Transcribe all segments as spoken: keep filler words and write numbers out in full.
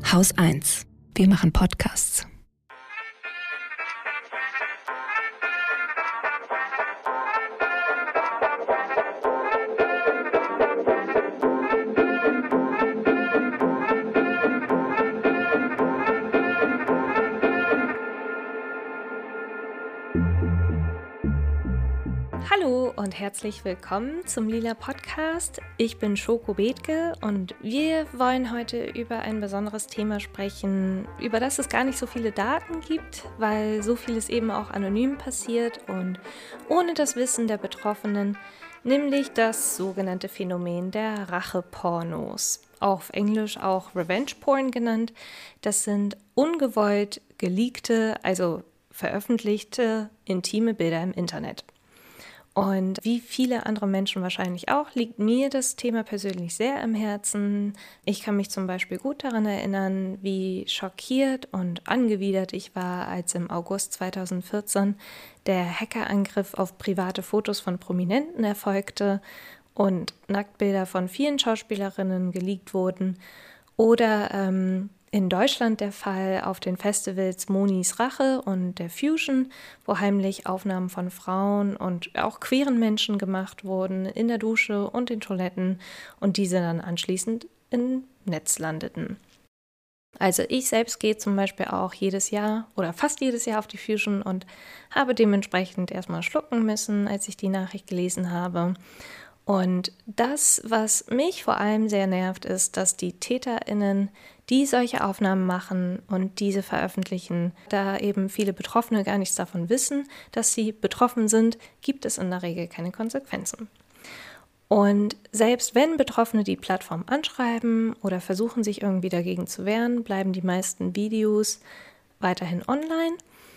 Haus eins. Wir machen Podcasts. Hallo und herzlich willkommen zum Lila Podcast. Ich bin Schoko Bethke und wir wollen heute über ein besonderes Thema sprechen, über das es gar nicht so viele Daten gibt, weil so vieles eben auch anonym passiert und ohne das Wissen der Betroffenen, nämlich das sogenannte Phänomen der Rachepornos, auf Englisch auch Revenge Porn genannt. Das sind ungewollt geleakte, also veröffentlichte intime Bilder im Internet. Und wie viele andere Menschen wahrscheinlich auch, liegt mir das Thema persönlich sehr am Herzen. Ich kann mich zum Beispiel gut daran erinnern, wie schockiert und angewidert ich war, als im August zweitausendvierzehn der Hackerangriff auf private Fotos von Prominenten erfolgte und Nacktbilder von vielen Schauspielerinnen geleakt wurden. Oder ähm, in Deutschland der Fall auf den Festivals Monis Rache und der Fusion, wo heimlich Aufnahmen von Frauen und auch queeren Menschen gemacht wurden in der Dusche und den Toiletten und diese dann anschließend im Netz landeten. Also ich selbst gehe zum Beispiel auch jedes Jahr oder fast jedes Jahr auf die Fusion und habe dementsprechend erstmal schlucken müssen, als ich die Nachricht gelesen habe. Und das, was mich vor allem sehr nervt, ist, dass die TäterInnen, die solche Aufnahmen machen und diese veröffentlichen, da eben viele Betroffene gar nichts davon wissen, dass sie betroffen sind, gibt es in der Regel keine Konsequenzen. Und selbst wenn Betroffene die Plattform anschreiben oder versuchen, sich irgendwie dagegen zu wehren, bleiben die meisten Videos weiterhin online.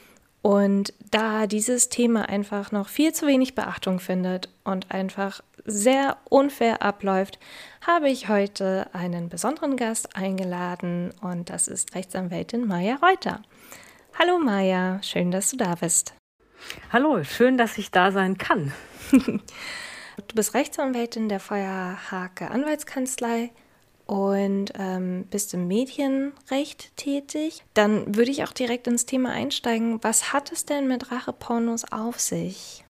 Und da dieses Thema einfach noch viel zu wenig Beachtung findet und einfach sehr unfair abläuft, habe ich heute einen besonderen Gast eingeladen und das ist Rechtsanwältin Maja Reuter. Hallo Maja, schön, dass du da bist. Hallo, schön, dass ich da sein kann. Du bist Rechtsanwältin der Feuer Hake Anwaltskanzlei und ähm, bist im Medienrecht tätig. Dann würde ich auch direkt ins Thema einsteigen. Was hat es denn mit Rachepornos auf sich?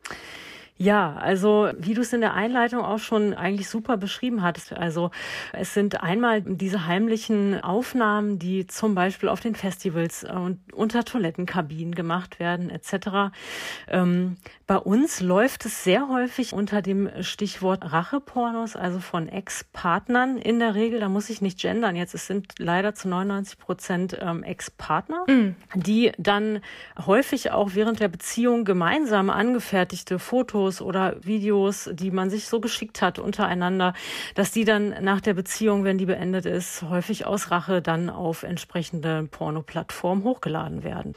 Ja, also wie du es in der Einleitung auch schon eigentlich super beschrieben hattest. Also es sind einmal diese heimlichen Aufnahmen, die zum Beispiel auf den Festivals und unter Toilettenkabinen gemacht werden et cetera. Ähm, bei uns läuft es sehr häufig unter dem Stichwort Rachepornos, also von Ex-Partnern in der Regel. Da muss ich nicht gendern jetzt. Es sind leider zu neunundneunzig Prozent ähm, Ex-Partner, mm. die dann häufig auch während der Beziehung gemeinsam angefertigte Fotos oder Videos, die man sich so geschickt hat untereinander, dass die dann nach der Beziehung, wenn die beendet ist, häufig aus Rache dann auf entsprechende Porno-Plattformen hochgeladen werden.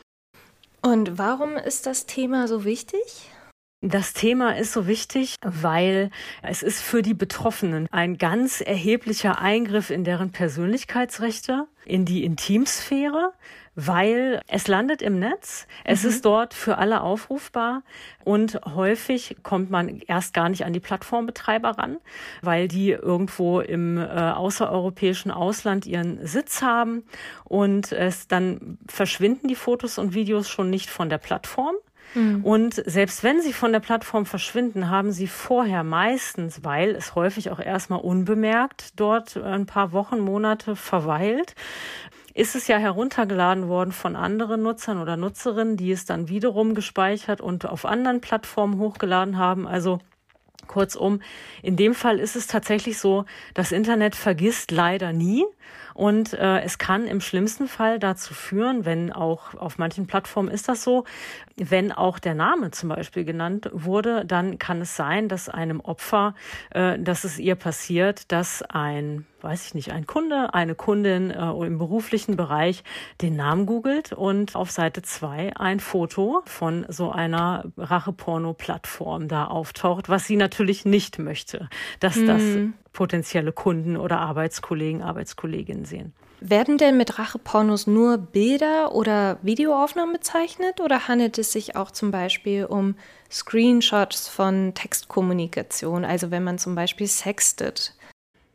Und warum ist das Thema so wichtig? Das Thema ist so wichtig, weil es ist für die Betroffenen ein ganz erheblicher Eingriff in deren Persönlichkeitsrechte, in die Intimsphäre, weil es landet im Netz, es mhm. ist dort für alle aufrufbar und häufig kommt man erst gar nicht an die Plattformbetreiber ran, weil die irgendwo im äh, außereuropäischen Ausland ihren Sitz haben und es dann verschwinden die Fotos und Videos schon nicht von der Plattform. Und selbst wenn sie von der Plattform verschwinden, haben sie vorher meistens, weil es häufig auch erstmal unbemerkt dort ein paar Wochen, Monate verweilt, ist es ja heruntergeladen worden von anderen Nutzern oder Nutzerinnen, die es dann wiederum gespeichert und auf anderen Plattformen hochgeladen haben. Also kurzum, in dem Fall ist es tatsächlich so, das Internet vergisst leider nie. Und äh, es kann im schlimmsten Fall dazu führen, wenn auch auf manchen Plattformen ist das so, wenn auch der Name zum Beispiel genannt wurde, dann kann es sein, dass einem Opfer, äh, dass es ihr passiert, dass ein, weiß ich nicht, ein Kunde, eine Kundin äh, im beruflichen Bereich den Namen googelt und auf Seite zwei ein Foto von so einer Rache-Porno-Plattform da auftaucht, was sie natürlich nicht möchte, dass hm. das potenzielle Kunden oder Arbeitskollegen, Arbeitskolleginnen sehen. Werden denn mit Rachepornos nur Bilder oder Videoaufnahmen bezeichnet oder handelt es sich auch zum Beispiel um Screenshots von Textkommunikation, also wenn man zum Beispiel sextet?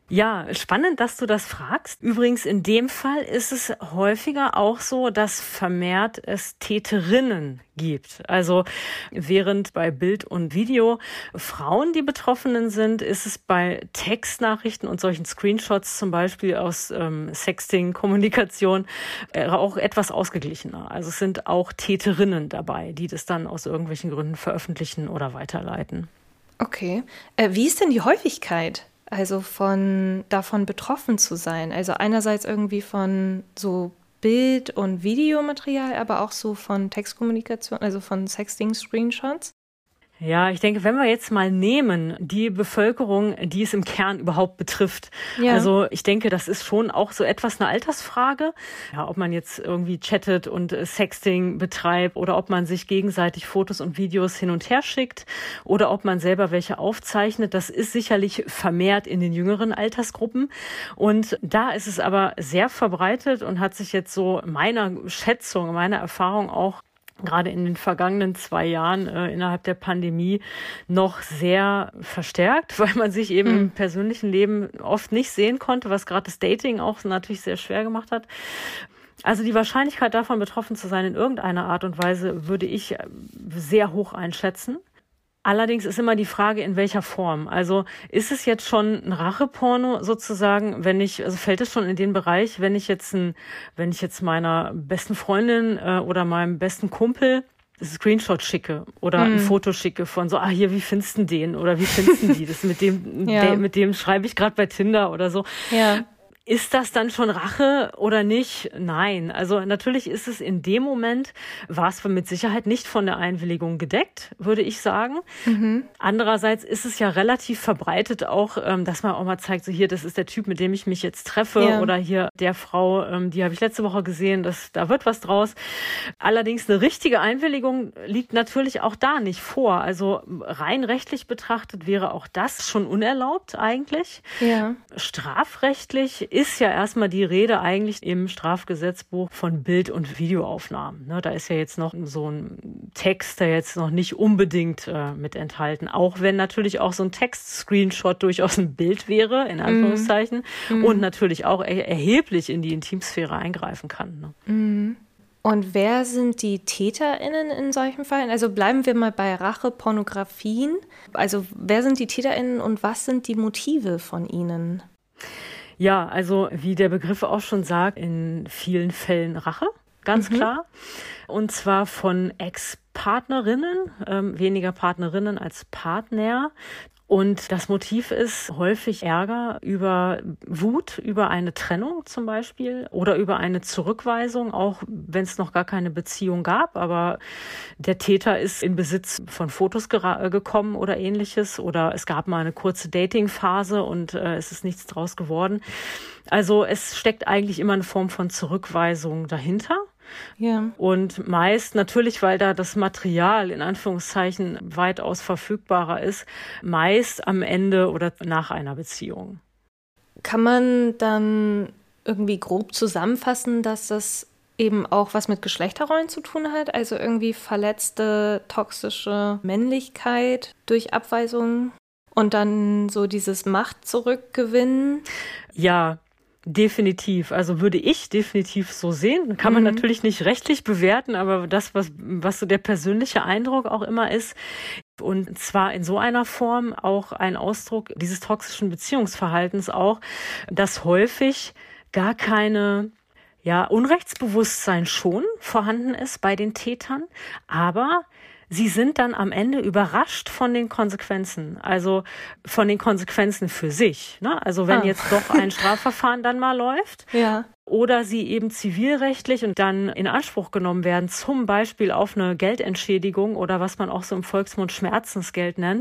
Ja, spannend, dass du das fragst. Übrigens, in dem Fall ist es häufiger auch so, dass vermehrt es Täterinnen gibt. Also während bei Bild und Video Frauen die Betroffenen sind, ist es bei Textnachrichten und solchen Screenshots zum Beispiel aus ähm, Sexting-Kommunikation äh, auch etwas ausgeglichener. Also es sind auch Täterinnen dabei, die das dann aus irgendwelchen Gründen veröffentlichen oder weiterleiten. Okay. Äh, wie ist denn die Häufigkeit? Also von davon betroffen zu sein. Also einerseits irgendwie von so Bild- und Videomaterial, aber auch so von Textkommunikation, also von Sexting-Screenshots. Ja, ich denke, wenn wir jetzt mal nehmen, die Bevölkerung, die es im Kern überhaupt betrifft. Ja. Also ich denke, das ist schon auch so etwas eine Altersfrage. Ja, ob man jetzt irgendwie chattet und Sexting betreibt oder ob man sich gegenseitig Fotos und Videos hin und her schickt oder ob man selber welche aufzeichnet. Das ist sicherlich vermehrt in den jüngeren Altersgruppen. Und da ist es aber sehr verbreitet und hat sich jetzt so meiner Schätzung, meiner Erfahrung auch gerade in den vergangenen zwei Jahren äh, innerhalb der Pandemie noch sehr verstärkt, weil man sich eben mhm. im persönlichen Leben oft nicht sehen konnte, was gerade das Dating auch natürlich sehr schwer gemacht hat. Also die Wahrscheinlichkeit davon betroffen zu sein in irgendeiner Art und Weise würde ich sehr hoch einschätzen. Allerdings ist immer die Frage, in welcher Form. Also ist es jetzt schon ein Racheporno sozusagen, wenn ich, also fällt es schon in den Bereich, wenn ich jetzt ein, wenn ich jetzt meiner besten Freundin äh, oder meinem besten Kumpel ein Screenshot schicke oder mm. ein Foto schicke von so, ah hier, wie findest du den oder wie findest du die? Das mit dem, ja. der, mit dem schreibe ich gerade bei Tinder oder so. Ja. Ist das dann schon Rache oder nicht? Nein. Also natürlich ist es in dem Moment, war es mit Sicherheit nicht von der Einwilligung gedeckt, würde ich sagen. Mhm. Andererseits ist es ja relativ verbreitet auch, dass man auch mal zeigt, so hier, das ist der Typ, mit dem ich mich jetzt treffe ja. oder hier der Frau, die habe ich letzte Woche gesehen, das, da wird was draus. Allerdings eine richtige Einwilligung liegt natürlich auch da nicht vor. Also rein rechtlich betrachtet wäre auch das schon unerlaubt eigentlich. Ja. Strafrechtlich ist ja erstmal die Rede eigentlich im Strafgesetzbuch von Bild- und Videoaufnahmen. Ne, da ist ja jetzt noch so ein Text, der jetzt noch nicht unbedingt äh, mit enthalten. Auch wenn natürlich auch so ein Text-Screenshot durchaus ein Bild wäre, in Anführungszeichen, mm. und natürlich auch er- erheblich in die Intimsphäre eingreifen kann. Ne? Mm. Und wer sind die TäterInnen in solchen Fällen? Also bleiben wir mal bei Rache, Pornografien. Also wer sind die TäterInnen und was sind die Motive von ihnen? Ja, also wie der Begriff auch schon sagt, in vielen Fällen Rache, ganz mhm. klar. Und zwar von Ex-Partnerinnen, ähm, weniger Partnerinnen als Partner. Und das Motiv ist häufig Ärger über Wut, über eine Trennung zum Beispiel oder über eine Zurückweisung, auch wenn es noch gar keine Beziehung gab. Aber der Täter ist in Besitz von Fotos gera- gekommen oder ähnliches. Oder es gab mal eine kurze Dating-Phase und äh, es ist nichts draus geworden. Also es steckt eigentlich immer eine Form von Zurückweisung dahinter. Ja. Und meist natürlich, weil da das Material in Anführungszeichen weitaus verfügbarer ist, meist am Ende oder nach einer Beziehung. Kann man dann irgendwie grob zusammenfassen, dass das eben auch was mit Geschlechterrollen zu tun hat? Also irgendwie verletzte, toxische Männlichkeit durch Abweisung und dann so dieses Macht zurückgewinnen? Ja, definitiv. Also würde ich definitiv so sehen. Kann man mhm. natürlich nicht rechtlich bewerten, aber das, was, was so der persönliche Eindruck auch immer ist, und zwar in so einer Form auch ein Ausdruck dieses toxischen Beziehungsverhaltens auch, dass häufig gar keine ja, Unrechtsbewusstsein schon vorhanden ist bei den Tätern, aber sie sind dann am Ende überrascht von den Konsequenzen, also von den Konsequenzen für sich. Ne? Also wenn ah. jetzt doch ein Strafverfahren dann mal läuft ja. oder sie eben zivilrechtlich und dann in Anspruch genommen werden, zum Beispiel auf eine Geldentschädigung oder was man auch so im Volksmund Schmerzensgeld nennt,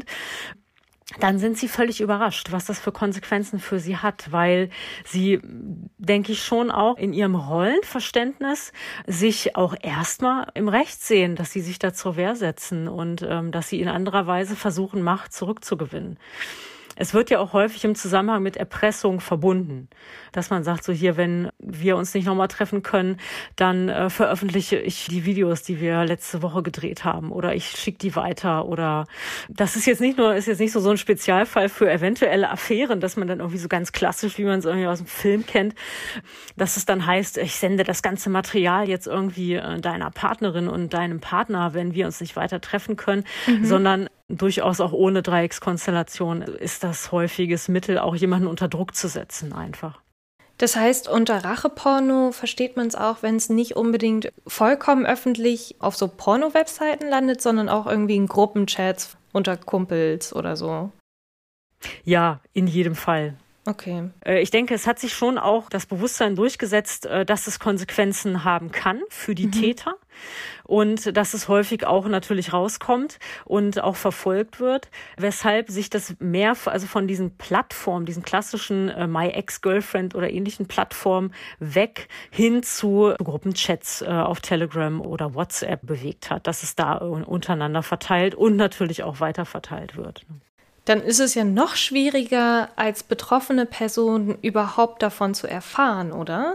dann sind sie völlig überrascht, was das für Konsequenzen für sie hat, weil sie, denke ich, schon auch in ihrem Rollenverständnis sich auch erstmal im Recht sehen, dass sie sich da zur Wehr setzen und ähm, dass sie in anderer Weise versuchen, Macht zurückzugewinnen. Es wird ja auch häufig im Zusammenhang mit Erpressung verbunden, dass man sagt, so hier, wenn wir uns nicht nochmal treffen können, dann äh, veröffentliche ich die Videos, die wir letzte Woche gedreht haben, oder ich schicke die weiter, oder das ist jetzt nicht nur, ist jetzt nicht so so ein Spezialfall für eventuelle Affären, dass man dann irgendwie so ganz klassisch, wie man es irgendwie aus dem Film kennt, dass es dann heißt, ich sende das ganze Material jetzt irgendwie äh, deiner Partnerin und deinem Partner, wenn wir uns nicht weiter treffen können, mhm. sondern durchaus auch ohne Dreieckskonstellation ist das häufiges Mittel, auch jemanden unter Druck zu setzen einfach. Das heißt, unter Racheporno versteht man es auch, wenn es nicht unbedingt vollkommen öffentlich auf so Porno-Webseiten landet, sondern auch irgendwie in Gruppenchats unter Kumpels oder so. Ja, in jedem Fall. Okay. Ich denke, es hat sich schon auch das Bewusstsein durchgesetzt, dass es Konsequenzen haben kann für die mhm. Täter und dass es häufig auch natürlich rauskommt und auch verfolgt wird, weshalb sich das mehr, also von diesen Plattformen, diesen klassischen äh, My Ex-Girlfriend oder ähnlichen Plattformen weg hin zu Gruppenchats äh, auf Telegram oder WhatsApp bewegt hat, dass es da untereinander verteilt und natürlich auch weiter verteilt wird. Dann ist es ja noch schwieriger, als betroffene Person überhaupt davon zu erfahren, oder?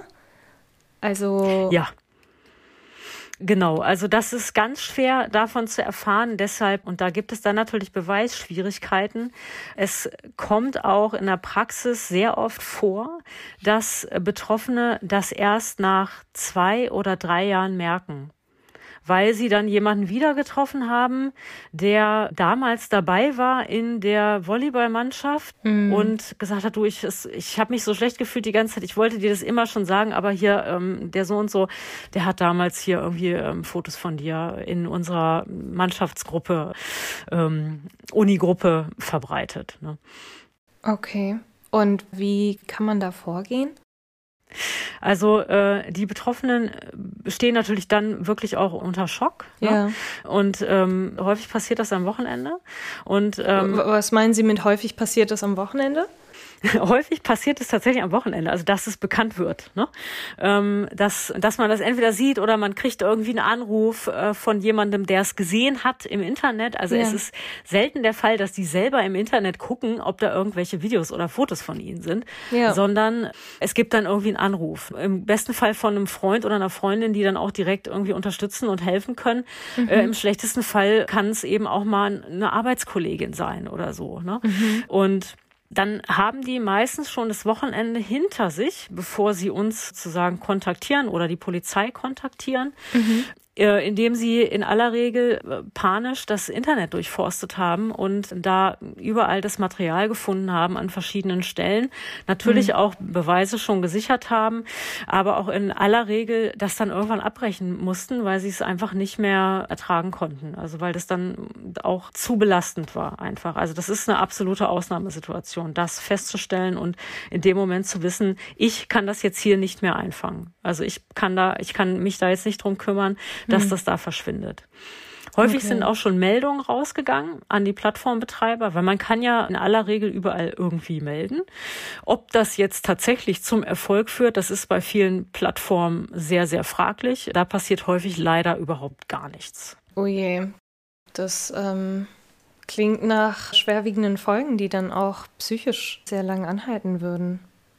Also ja. Genau, also das ist ganz schwer davon zu erfahren, deshalb, und da gibt es dann natürlich Beweisschwierigkeiten. Es kommt auch in der Praxis sehr oft vor, dass Betroffene das erst nach zwei oder drei Jahren merken, weil sie dann jemanden wieder getroffen haben, der damals dabei war in der Volleyballmannschaft mhm. und gesagt hat, du, ich, ich habe mich so schlecht gefühlt die ganze Zeit, ich wollte dir das immer schon sagen, aber hier ähm, der so und so, der hat damals hier irgendwie ähm, Fotos von dir in unserer Mannschaftsgruppe, ähm, Unigruppe verbreitet. Ne? Okay, und wie kann man da vorgehen? Also äh, die Betroffenen stehen natürlich dann wirklich auch unter Schock. Ne? Ja. Und ähm, häufig passiert das am Wochenende. Und ähm, was meinen Sie mit häufig passiert das am Wochenende? Häufig passiert es tatsächlich am Wochenende, also dass es bekannt wird, ne? ähm, dass, dass man das entweder sieht oder man kriegt irgendwie einen Anruf äh, von jemandem, der es gesehen hat im Internet. Also ja. Es ist selten der Fall, dass die selber im Internet gucken, ob da irgendwelche Videos oder Fotos von ihnen sind, ja. sondern es gibt dann irgendwie einen Anruf. Im besten Fall von einem Freund oder einer Freundin, die dann auch direkt irgendwie unterstützen und helfen können. Mhm. Äh, im schlechtesten Fall kann es eben auch mal eine Arbeitskollegin sein oder so. Ne? Mhm. Und dann haben die meistens schon das Wochenende hinter sich, bevor sie uns sozusagen kontaktieren oder die Polizei kontaktieren, mhm. äh, indem sie in aller Regel äh, panisch das Internet durchforstet haben und da überall das Material gefunden haben an verschiedenen Stellen. Natürlich mhm. auch Beweise schon gesichert haben, aber auch in aller Regel das dann irgendwann abbrechen mussten, weil sie es einfach nicht mehr ertragen konnten. Also weil das dann auch zu belastend war einfach. Also das ist eine absolute Ausnahmesituation, das festzustellen und in dem Moment zu wissen, ich kann das jetzt hier nicht mehr einfangen. Also ich kann da, ich kann mich da jetzt nicht drum kümmern, dass mhm. das da verschwindet. Häufig okay. sind auch schon Meldungen rausgegangen an die Plattformbetreiber, weil man kann ja in aller Regel überall irgendwie melden. Ob das jetzt tatsächlich zum Erfolg führt, das ist bei vielen Plattformen sehr, sehr fraglich. Da passiert häufig leider überhaupt gar nichts. Oh je, das ähm, klingt nach schwerwiegenden Folgen, die dann auch psychisch sehr lang anhalten würden.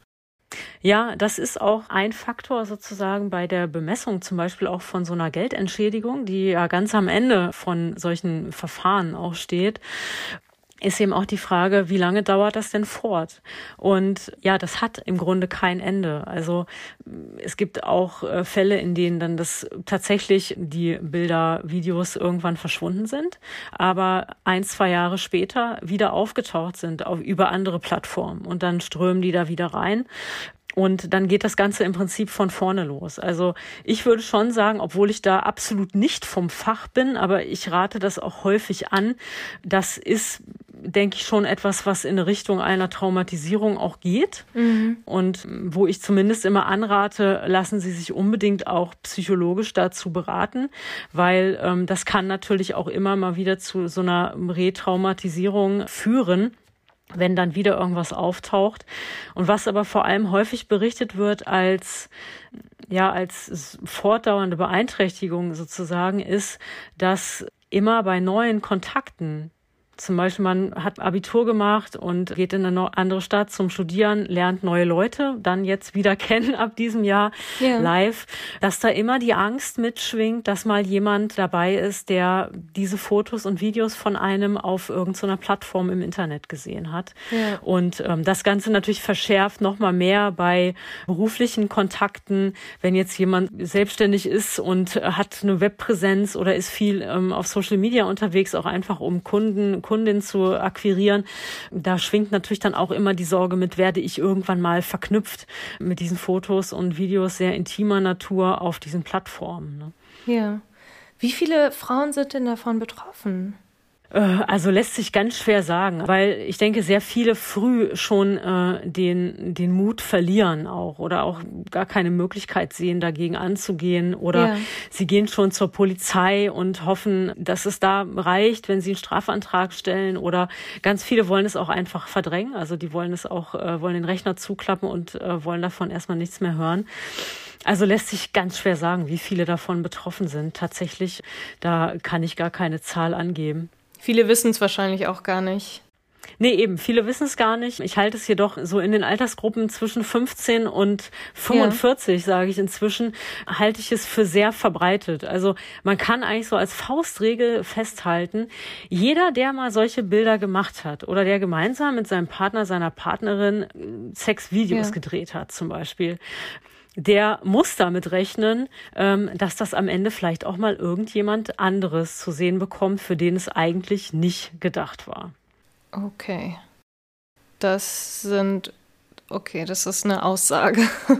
Ja, das ist auch ein Faktor sozusagen bei der Bemessung zum Beispiel auch von so einer Geldentschädigung, die ja ganz am Ende von solchen Verfahren auch steht. Ist eben auch die Frage, wie lange dauert das denn fort? Und ja, das hat im Grunde kein Ende. Also es gibt auch äh, Fälle, in denen dann das tatsächlich die Bilder, Videos irgendwann verschwunden sind, aber ein, zwei Jahre später wieder aufgetaucht sind auf, über andere Plattformen und dann strömen die da wieder rein. Und dann geht das Ganze im Prinzip von vorne los. Also ich würde schon sagen, obwohl ich da absolut nicht vom Fach bin, aber ich rate das auch häufig an. Das ist, denke ich, schon etwas, was in Richtung einer Traumatisierung auch geht. Mhm. Und wo ich zumindest immer anrate, lassen Sie sich unbedingt auch psychologisch dazu beraten, weil ähm, das kann natürlich auch immer mal wieder zu so einer Retraumatisierung führen, wenn dann wieder irgendwas auftaucht. Und was aber vor allem häufig berichtet wird als, ja, als fortdauernde Beeinträchtigung sozusagen ist, dass immer bei neuen Kontakten Zum Beispiel, man hat Abitur gemacht und geht in eine andere Stadt zum Studieren, lernt neue Leute, dann jetzt wieder kennen ab diesem Jahr ja. live, dass da immer die Angst mitschwingt, dass mal jemand dabei ist, der diese Fotos und Videos von einem auf irgendeiner Plattform im Internet gesehen hat. Ja. Und ähm, das Ganze natürlich verschärft noch mal mehr bei beruflichen Kontakten, wenn jetzt jemand selbstständig ist und hat eine Webpräsenz oder ist viel ähm, auf Social Media unterwegs, auch einfach um Kunden Kundin zu akquirieren. Da schwingt natürlich dann auch immer die Sorge mit, werde ich irgendwann mal verknüpft mit diesen Fotos und Videos sehr intimer Natur auf diesen Plattformen. Ne? Ja. Wie viele Frauen sind denn davon betroffen? Also lässt sich ganz schwer sagen, weil ich denke, sehr viele früh schon äh, den den Mut verlieren auch oder auch gar keine Möglichkeit sehen, dagegen anzugehen oder ja. sie gehen schon zur Polizei und hoffen, dass es da reicht, wenn sie einen Strafantrag stellen oder ganz viele wollen es auch einfach verdrängen, also die wollen es auch, äh, wollen den Rechner zuklappen und äh, wollen davon erstmal nichts mehr hören. Also lässt sich ganz schwer sagen, wie viele davon betroffen sind. Tatsächlich, da kann ich gar keine Zahl angeben. Viele wissen es wahrscheinlich auch gar nicht. Nee, eben, viele wissen es gar nicht. Ich halte es jedoch so in den Altersgruppen zwischen fünfzehn und fünfundvierzig, ja. sage ich inzwischen, halte ich es für sehr verbreitet. Also man kann eigentlich so als Faustregel festhalten, jeder, der mal solche Bilder gemacht hat oder der gemeinsam mit seinem Partner, seiner Partnerin Sexvideos ja. gedreht hat zum Beispiel, der muss damit rechnen, dass das am Ende vielleicht auch mal irgendjemand anderes zu sehen bekommt, für den es eigentlich nicht gedacht war. Okay. Das sind, okay, das ist eine Aussage.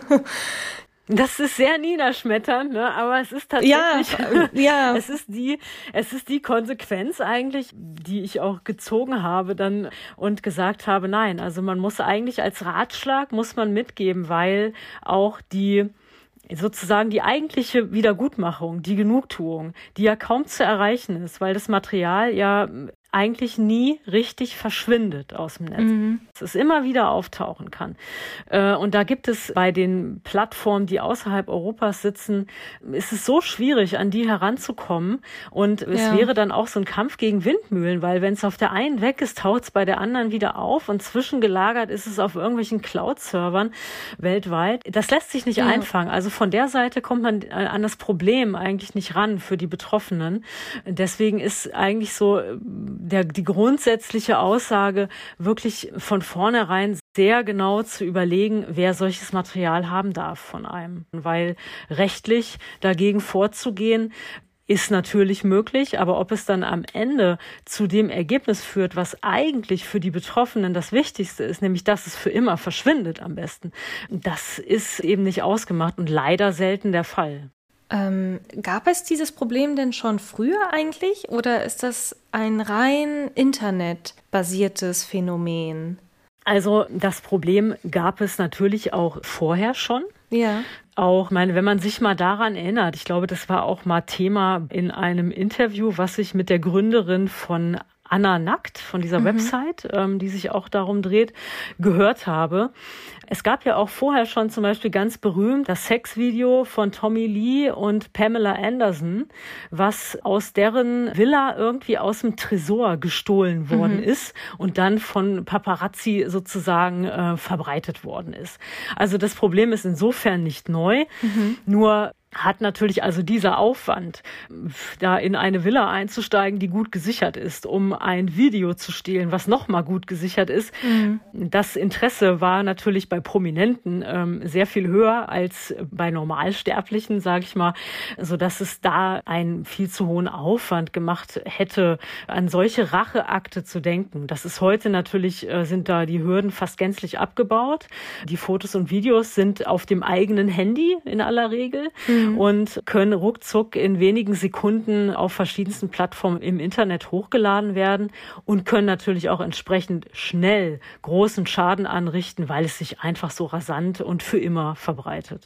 Das ist sehr niederschmetternd, ne? Aber es ist tatsächlich, ja, ja. es ist die, es ist die Konsequenz eigentlich, die ich auch gezogen habe dann und gesagt habe, nein, also man muss eigentlich als Ratschlag muss man mitgeben, weil auch die sozusagen die eigentliche Wiedergutmachung, die Genugtuung, die ja kaum zu erreichen ist, weil das Material ja eigentlich nie richtig verschwindet aus dem Netz. Mhm. Dass es immer wieder auftauchen kann. Und da gibt es bei den Plattformen, die außerhalb Europas sitzen, ist es so schwierig, an die heranzukommen. Und es ja. wäre dann auch so ein Kampf gegen Windmühlen, weil wenn es auf der einen weg ist, taucht es bei der anderen wieder auf und zwischengelagert ist es auf irgendwelchen Cloud-Servern weltweit. Das lässt sich nicht ja. einfangen. Also von der Seite kommt man an das Problem eigentlich nicht ran für die Betroffenen. Deswegen ist eigentlich so Der, die grundsätzliche Aussage, wirklich von vornherein sehr genau zu überlegen, wer solches Material haben darf von einem. Weil rechtlich dagegen vorzugehen, ist natürlich möglich, aber ob es dann am Ende zu dem Ergebnis führt, was eigentlich für die Betroffenen das Wichtigste ist, nämlich dass es für immer verschwindet am besten, das ist eben nicht ausgemacht und leider selten der Fall. Ähm, gab es dieses Problem denn schon früher eigentlich oder ist das ein rein internetbasiertes Phänomen? Also das Problem gab es natürlich auch vorher schon. Ja. Auch, meine, wenn man sich mal daran erinnert, ich glaube, das war auch mal Thema in einem Interview, was ich mit der Gründerin von Anna Nackt, von dieser mhm. Website, ähm, die sich auch darum dreht, gehört habe. Es gab ja auch vorher schon zum Beispiel ganz berühmt das Sexvideo von Tommy Lee und Pamela Anderson, was aus deren Villa irgendwie aus dem Tresor gestohlen worden mhm. ist und dann von Paparazzi sozusagen äh, verbreitet worden ist. Also das Problem ist insofern nicht neu, mhm. nur hat natürlich also dieser Aufwand, da in eine Villa einzusteigen, die gut gesichert ist, um ein Video zu stehlen, was nochmal gut gesichert ist. Mhm. Das Interesse war natürlich bei Prominenten ähm, sehr viel höher als bei Normalsterblichen, sage ich mal, sodass es da einen viel zu hohen Aufwand gemacht hätte, an solche Racheakte zu denken. Das ist heute natürlich, äh, sind da die Hürden fast gänzlich abgebaut. Die Fotos und Videos sind auf dem eigenen Handy in aller Regel. Mhm. Und können ruckzuck in wenigen Sekunden auf verschiedensten Plattformen im Internet hochgeladen werden und können natürlich auch entsprechend schnell großen Schaden anrichten, weil es sich einfach so rasant und für immer verbreitet.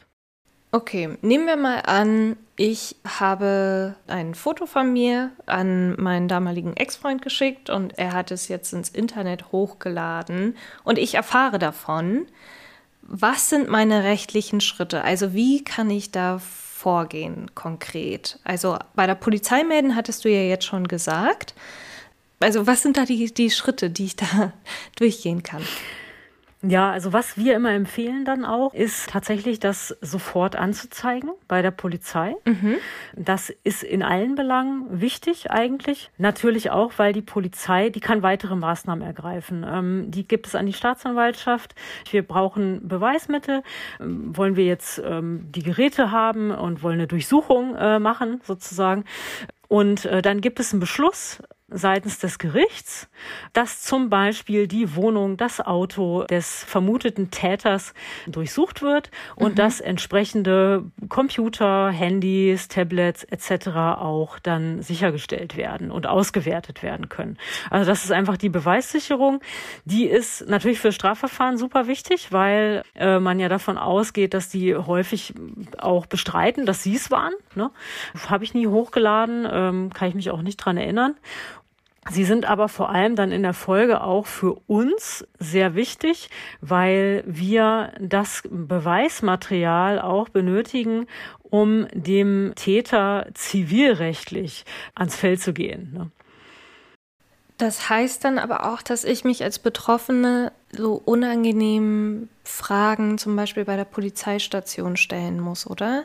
Okay, nehmen wir mal an, ich habe ein Foto von mir an meinen damaligen Ex-Freund geschickt und er hat es jetzt ins Internet hochgeladen und ich erfahre davon. Was sind meine rechtlichen Schritte? Also wie kann ich da vorgehen konkret? Also bei der Polizei melden hattest du ja jetzt schon gesagt. Also was sind da die, die Schritte, die ich da durchgehen kann? Ja, also was wir immer empfehlen dann auch, ist tatsächlich, das sofort anzuzeigen bei der Polizei. Mhm. Das ist in allen Belangen wichtig eigentlich. Natürlich auch, weil die Polizei, die kann weitere Maßnahmen ergreifen. Ähm, die gibt es an die Staatsanwaltschaft. Wir brauchen Beweismittel. Ähm, wollen wir jetzt ähm, die Geräte haben und wollen eine Durchsuchung äh, machen sozusagen. Und äh, dann gibt es einen Beschluss seitens des Gerichts, dass zum Beispiel die Wohnung, das Auto des vermuteten Täters durchsucht wird und mhm. dass entsprechende Computer, Handys, Tablets et cetera auch dann sichergestellt werden und ausgewertet werden können. Also das ist einfach die Beweissicherung. Die ist natürlich für Strafverfahren super wichtig, weil äh, man ja davon ausgeht, dass die häufig auch bestreiten, dass sie es waren. Ne? Habe ich nie hochgeladen, ähm, kann ich mich auch nicht dran erinnern. Sie sind aber vor allem dann in der Folge auch für uns sehr wichtig, weil wir das Beweismaterial auch benötigen, um dem Täter zivilrechtlich ans Fell zu gehen. Ne? Das heißt dann aber auch, dass ich mich als Betroffene so unangenehmen Fragen zum Beispiel bei der Polizeistation stellen muss, oder?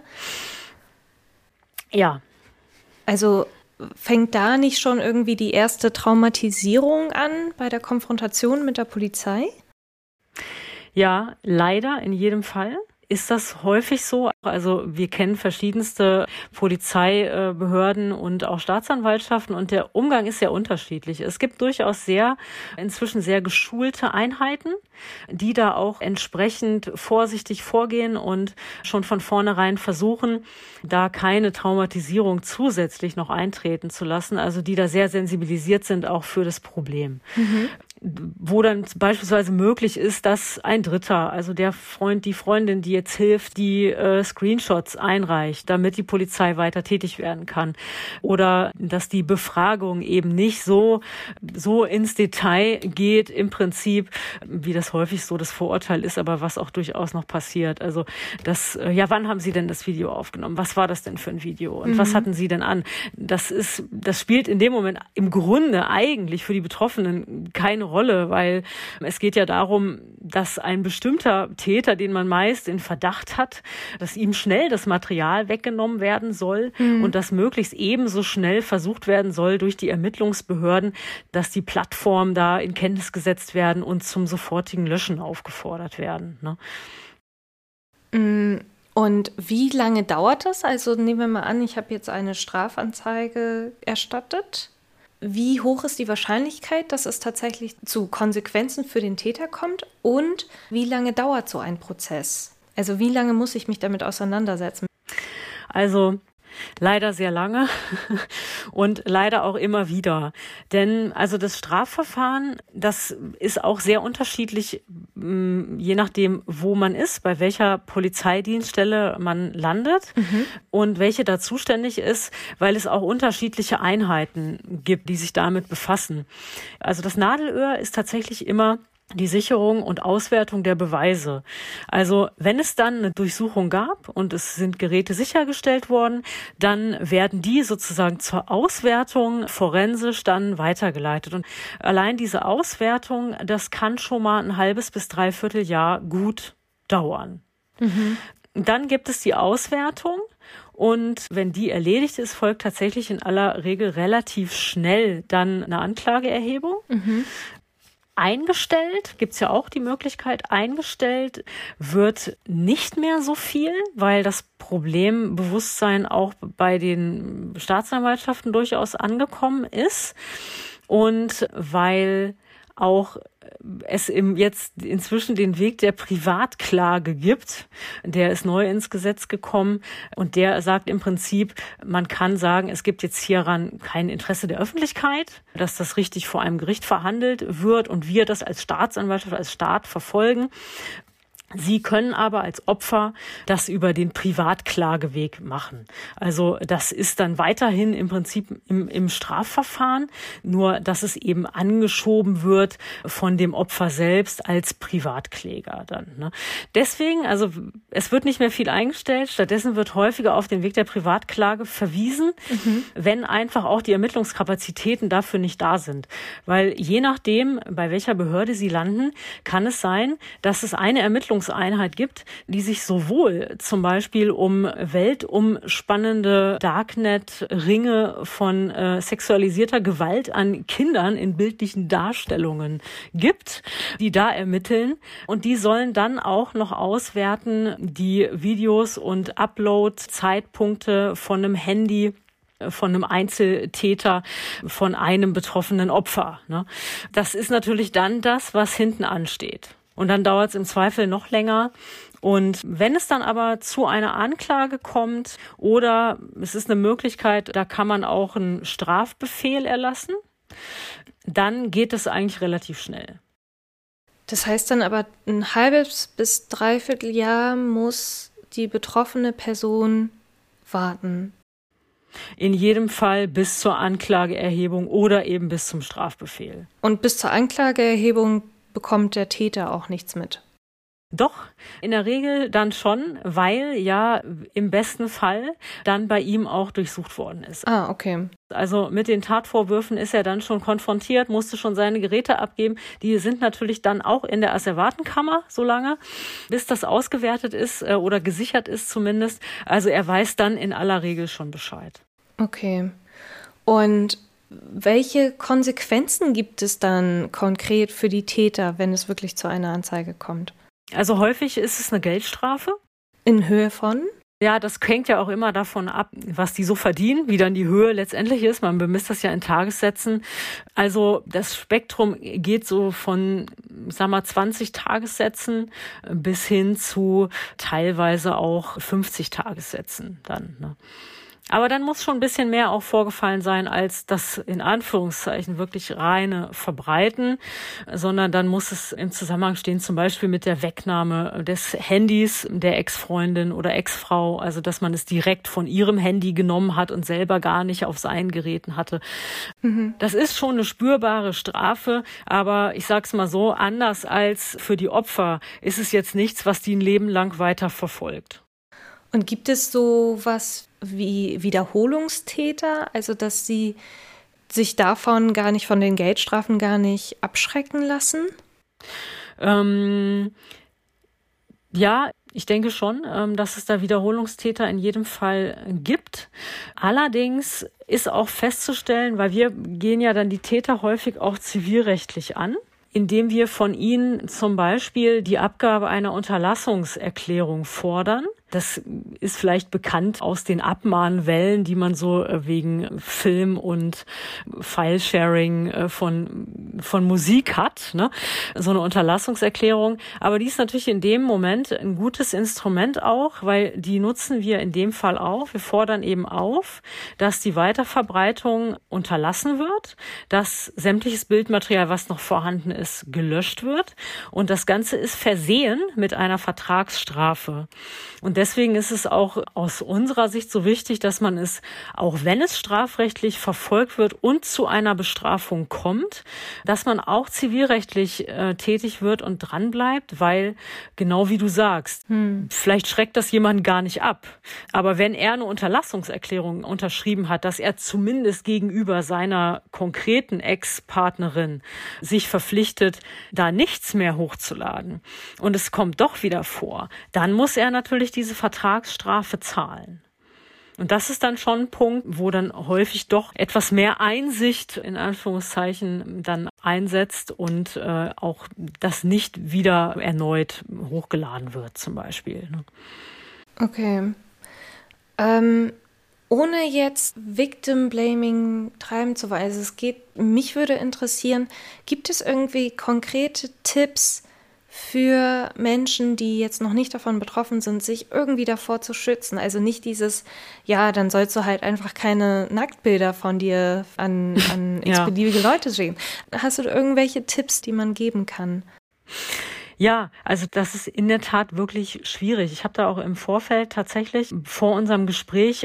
Ja. Also fängt da nicht schon irgendwie die erste Traumatisierung an bei der Konfrontation mit der Polizei? Ja, leider in jedem Fall ist das häufig so. Also wir kennen verschiedenste Polizeibehörden und auch Staatsanwaltschaften und der Umgang ist sehr unterschiedlich. Es gibt durchaus sehr, inzwischen sehr geschulte Einheiten, die da auch entsprechend vorsichtig vorgehen und schon von vornherein versuchen, da keine Traumatisierung zusätzlich noch eintreten zu lassen, also die da sehr sensibilisiert sind auch für das Problem. Mhm. Wo dann beispielsweise möglich ist, dass ein Dritter, also der Freund, die Freundin, die jetzt hilft, die äh, Screenshots einreicht, damit die Polizei weiter tätig werden kann. Oder dass die Befragung eben nicht so, so ins Detail geht, im Prinzip, wie das häufig so das Vorurteil ist, aber was auch durchaus noch passiert. Also das, äh, ja, wann haben Sie denn das Video aufgenommen? Was war das denn für ein Video? Und mhm. was hatten Sie denn an? Das ist, das spielt in dem Moment im Grunde eigentlich für die Betroffenen keine Rolle, weil es geht ja darum, dass ein bestimmter Täter, den man meist in Verdacht hat, dass ihm schnell das Material weggenommen werden soll mhm. und dass möglichst ebenso schnell versucht werden soll durch die Ermittlungsbehörden, dass die Plattformen da in Kenntnis gesetzt werden und zum sofortigen Löschen aufgefordert werden. Ne? Und wie lange dauert das? Also nehmen wir mal an, ich habe jetzt eine Strafanzeige erstattet. Wie hoch ist die Wahrscheinlichkeit, dass es tatsächlich zu Konsequenzen für den Täter kommt? Und wie lange dauert so ein Prozess? Also wie lange muss ich mich damit auseinandersetzen? Also leider sehr lange und leider auch immer wieder. Denn also das Strafverfahren, das ist auch sehr unterschiedlich, je nachdem, wo man ist, bei welcher Polizeidienststelle man landet mhm. und welche da zuständig ist, weil es auch unterschiedliche Einheiten gibt, die sich damit befassen. Also das Nadelöhr ist tatsächlich immer die Sicherung und Auswertung der Beweise. Also wenn es dann eine Durchsuchung gab und es sind Geräte sichergestellt worden, dann werden die sozusagen zur Auswertung forensisch dann weitergeleitet. Und allein diese Auswertung, das kann schon mal ein halbes bis dreiviertel Jahr gut dauern. Mhm. Dann gibt es die Auswertung. Und wenn die erledigt ist, folgt tatsächlich in aller Regel relativ schnell dann eine Anklageerhebung. Mhm. Eingestellt, gibt's ja auch die Möglichkeit, eingestellt wird nicht mehr so viel, weil das Problembewusstsein auch bei den Staatsanwaltschaften durchaus angekommen ist und weil auch es im jetzt inzwischen den Weg der Privatklage gibt. Der ist neu ins Gesetz gekommen und der sagt im Prinzip, man kann sagen, es gibt jetzt hieran kein Interesse der Öffentlichkeit, dass das richtig vor einem Gericht verhandelt wird und wir das als Staatsanwaltschaft, als Staat verfolgen. Sie können aber als Opfer das über den Privatklageweg machen. Also das ist dann weiterhin im Prinzip im, im Strafverfahren, nur dass es eben angeschoben wird von dem Opfer selbst als Privatkläger dann. Ne? Deswegen, also es wird nicht mehr viel eingestellt, stattdessen wird häufiger auf den Weg der Privatklage verwiesen, mhm. wenn einfach auch die Ermittlungskapazitäten dafür nicht da sind. Weil je nachdem, bei welcher Behörde Sie landen, kann es sein, dass es eine Ermittlung Einheit gibt, die sich sowohl zum Beispiel um weltumspannende Darknet-Ringe von äh, sexualisierter Gewalt an Kindern in bildlichen Darstellungen gibt, die da ermitteln. Und die sollen dann auch noch auswerten, die Videos und Upload-Zeitpunkte von einem Handy von einem Einzeltäter, von einem betroffenen Opfer. Ne? Das ist natürlich dann das, was hinten ansteht. Und dann dauert es im Zweifel noch länger. Und wenn es dann aber zu einer Anklage kommt oder es ist eine Möglichkeit, da kann man auch einen Strafbefehl erlassen, dann geht es eigentlich relativ schnell. Das heißt dann aber, ein halbes bis dreiviertel Jahr muss die betroffene Person warten. In jedem Fall bis zur Anklageerhebung oder eben bis zum Strafbefehl. Und bis zur Anklageerhebung bekommt der Täter auch nichts mit? Doch, in der Regel dann schon, weil ja im besten Fall dann bei ihm auch durchsucht worden ist. Ah, okay. Also mit den Tatvorwürfen ist er dann schon konfrontiert, musste schon seine Geräte abgeben. Die sind natürlich dann auch in der Asservatenkammer so lange, bis das ausgewertet ist äh, oder gesichert ist zumindest. Also er weiß dann in aller Regel schon Bescheid. Okay. Und welche Konsequenzen gibt es dann konkret für die Täter, wenn es wirklich zu einer Anzeige kommt? Also häufig ist es eine Geldstrafe. In Höhe von? Ja, das hängt ja auch immer davon ab, was die so verdienen, wie dann die Höhe letztendlich ist. Man bemisst das ja in Tagessätzen. Also das Spektrum geht so von, sag mal, zwanzig Tagessätzen bis hin zu teilweise auch fünfzig Tagessätzen dann, ne? Aber dann muss schon ein bisschen mehr auch vorgefallen sein als das in Anführungszeichen wirklich reine Verbreiten, sondern dann muss es im Zusammenhang stehen, zum Beispiel mit der Wegnahme des Handys der Ex-Freundin oder Ex-Frau, also dass man es direkt von ihrem Handy genommen hat und selber gar nicht auf seinen Geräten hatte. Mhm. Das ist schon eine spürbare Strafe, aber ich sag's mal so, anders als für die Opfer ist es jetzt nichts, was die ein Leben lang weiter verfolgt. Und gibt es so was wie Wiederholungstäter, also dass sie sich davon gar nicht, von den Geldstrafen gar nicht abschrecken lassen? Ähm, ja, ich denke schon, ähm, dass es da Wiederholungstäter in jedem Fall gibt. Allerdings ist auch festzustellen, weil wir gehen ja dann die Täter häufig auch zivilrechtlich an, indem wir von ihnen zum Beispiel die Abgabe einer Unterlassungserklärung fordern. Das ist vielleicht bekannt aus den Abmahnwellen, die man so wegen Film und Filesharing von von Musik hat, ne? So eine Unterlassungserklärung. Aber die ist natürlich in dem Moment ein gutes Instrument auch, weil die nutzen wir in dem Fall auch. Wir fordern eben auf, dass die Weiterverbreitung unterlassen wird, dass sämtliches Bildmaterial, was noch vorhanden ist, gelöscht wird. Und das Ganze ist versehen mit einer Vertragsstrafe. Und deswegen ist es auch aus unserer Sicht so wichtig, dass man es, auch wenn es strafrechtlich verfolgt wird und zu einer Bestrafung kommt, dass man auch zivilrechtlich äh, tätig wird und dranbleibt, weil, genau wie du sagst, hm. vielleicht schreckt das jemanden gar nicht ab. Aber wenn er eine Unterlassungserklärung unterschrieben hat, dass er zumindest gegenüber seiner konkreten Ex-Partnerin sich verpflichtet, da nichts mehr hochzuladen und es kommt doch wieder vor, dann muss er natürlich diese Vertragsstrafe zahlen. Und das ist dann schon ein Punkt, wo dann häufig doch etwas mehr Einsicht in Anführungszeichen dann einsetzt und äh, auch das nicht wieder erneut hochgeladen wird zum Beispiel. Ne? Okay. Ähm, ohne jetzt Victim Blaming treiben zu wollen, also es geht, mich würde interessieren, gibt es irgendwie konkrete Tipps für Menschen, die jetzt noch nicht davon betroffen sind, sich irgendwie davor zu schützen? Also nicht dieses, ja, dann sollst du halt einfach keine Nacktbilder von dir an, an x-beliebige ja. Leute schicken. Hast du irgendwelche Tipps, die man geben kann? Ja, also das ist in der Tat wirklich schwierig. Ich habe da auch im Vorfeld tatsächlich vor unserem Gespräch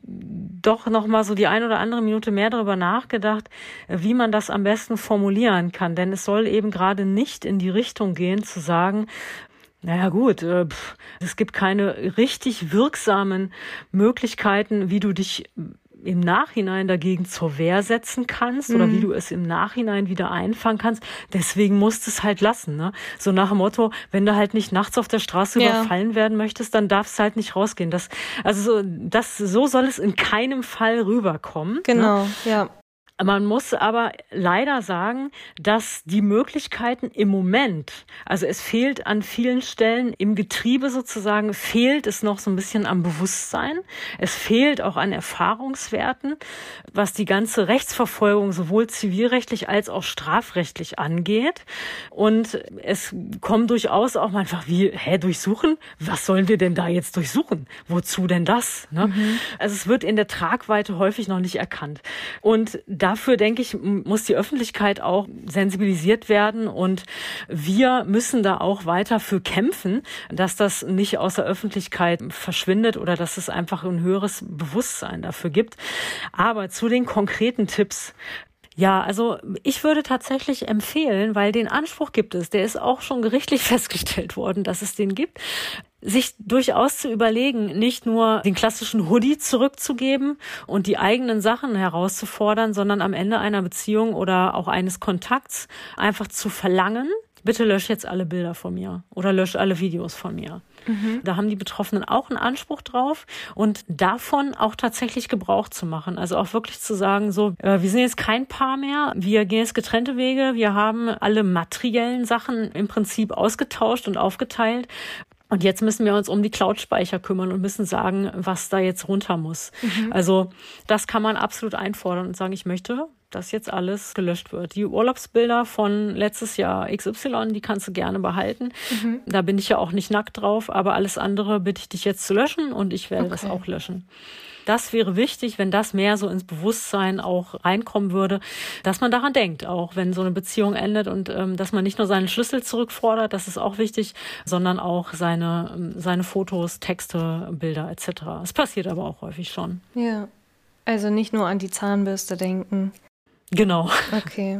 doch noch mal so die ein oder andere Minute mehr darüber nachgedacht, wie man das am besten formulieren kann. Denn es soll eben gerade nicht in die Richtung gehen, zu sagen, naja gut, äh, pff, es gibt keine richtig wirksamen Möglichkeiten, wie du dich im Nachhinein dagegen zur Wehr setzen kannst oder mhm. wie du es im Nachhinein wieder einfangen kannst. Deswegen musst du es halt lassen. Ne? So nach dem Motto, wenn du halt nicht nachts auf der Straße ja. überfallen werden möchtest, dann darfst du halt nicht rausgehen. Das, also so, das, so soll es in keinem Fall rüberkommen. Genau, ne? ja. Man muss aber leider sagen, dass die Möglichkeiten im Moment, also es fehlt an vielen Stellen im Getriebe sozusagen, fehlt es noch so ein bisschen am Bewusstsein. Es fehlt auch an Erfahrungswerten, was die ganze Rechtsverfolgung sowohl zivilrechtlich als auch strafrechtlich angeht. Und es kommen durchaus auch mal einfach wie, hä, durchsuchen? Was sollen wir denn da jetzt durchsuchen? Wozu denn das? Ne? Mhm. Also es wird in der Tragweite häufig noch nicht erkannt. Und dafür, denke ich, muss die Öffentlichkeit auch sensibilisiert werden und wir müssen da auch weiter für kämpfen, dass das nicht aus der Öffentlichkeit verschwindet oder dass es einfach ein höheres Bewusstsein dafür gibt. Aber zu den konkreten Tipps. Ja, also ich würde tatsächlich empfehlen, weil den Anspruch gibt es, der ist auch schon gerichtlich festgestellt worden, dass es den gibt, sich durchaus zu überlegen, nicht nur den klassischen Hoodie zurückzugeben und die eigenen Sachen herauszufordern, sondern am Ende einer Beziehung oder auch eines Kontakts einfach zu verlangen, bitte lösch jetzt alle Bilder von mir oder lösch alle Videos von mir. Mhm. Da haben die Betroffenen auch einen Anspruch drauf und davon auch tatsächlich Gebrauch zu machen. Also auch wirklich zu sagen, so, äh, wir sind jetzt kein Paar mehr, wir gehen jetzt getrennte Wege, wir haben alle materiellen Sachen im Prinzip ausgetauscht und aufgeteilt. Und jetzt müssen wir uns um die Cloud-Speicher kümmern und müssen sagen, was da jetzt runter muss. Mhm. Also das kann man absolut einfordern und sagen, ich möchte, dass jetzt alles gelöscht wird. Die Urlaubsbilder von letztes Jahr X Y, die kannst du gerne behalten. Mhm. Da bin ich ja auch nicht nackt drauf, aber alles andere bitte ich dich jetzt zu löschen und ich werde okay. das auch löschen. Das wäre wichtig, wenn das mehr so ins Bewusstsein auch reinkommen würde, dass man daran denkt, auch wenn so eine Beziehung endet und ähm, dass man nicht nur seinen Schlüssel zurückfordert, das ist auch wichtig, sondern auch seine, seine Fotos, Texte, Bilder et cetera. Es passiert aber auch häufig schon. Ja, also nicht nur an die Zahnbürste denken. Genau. Okay.